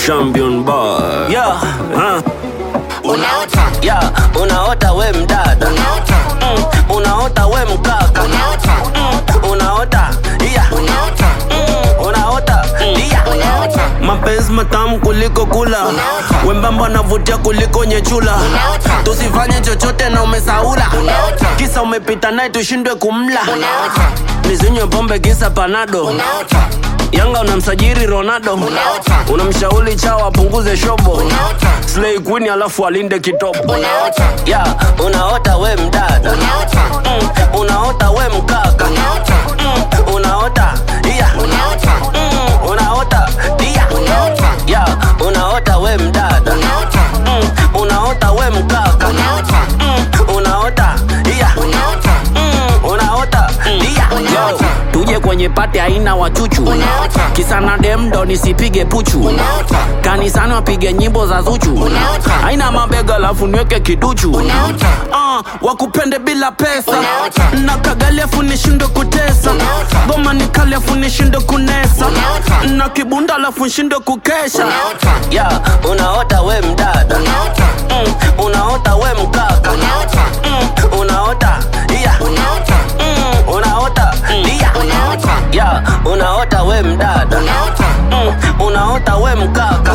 champion boy. Yeah, Unaota, yeah, unaota we mdada. unaota, Unaota we mkaka. unaota, Unaota, yeah. unaota, Unaota, yeah. unaota, Mapenzi matamu kuliko kula, Unaota. wembamba navutia kuliko nyechula. Unaota. Tusifanye chochote na umesaula, Unaota. kisa umepita naye tushindwe kumla. unaota, Nizinywe pombe kisa panado, unaota, Yanga unamsajiri Ronaldo, Unaota. unamshauri chao apunguze shobo, Unaota. Slay Queen alafu alinde kitopo. unaota, Yeah, unaota we mdada. unaota, Unaota we mkaka. unaota, Unaota, yeah. unaota, Unaota, yeah. unaota, Yeah, unaota we mdada. unaota, Unaota we mkaka. unaota, Unaota, yeah. unaota, Unaota, yeah. unaota, Tuje kwenye pate haina wachuchu, Unaota. kisa na dem ndo nisipige puchu, unaota, kanisani wapige nyimbo za Zuchu, Unaota. haina mabega alafu niweke kiduchu, unaota, wakupende bila pesa, Unaota. na kagali afu nishindwe kutesa, Unaota. goma ni kali afu nishindwe kunesa, Unaota. na kibunda alafu nishindwe kukesha. unaota, Yeah, unaota we mdada. unaota, Unaota we mkaka. unaota, Unaota, yeah. unaota, Unaota, yeah. unaota, Yeah, unaota we mdada. unaota, Unaota we mkaka.